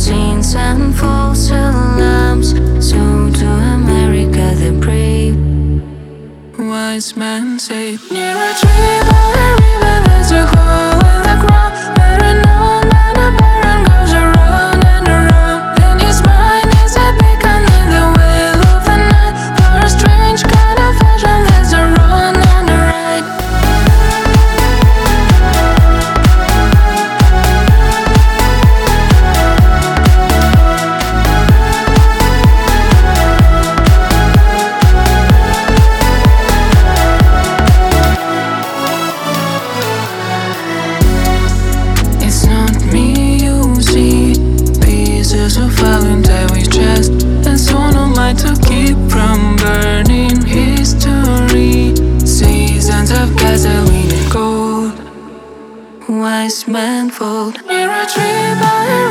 scenes and false alarms. So to America the brave. Wise men say, near a tree by a river there's a hole in the ground. Better known than a barren goes around and around. And his mind is a beacon in the wheel of the night. For a strange kind of vision there's a run on the right. It's not me you see, pieces of Valentine we dressed, and sonomite to keep from burning history. Seasons of gasoline and gold. Wise men fold near a tree by a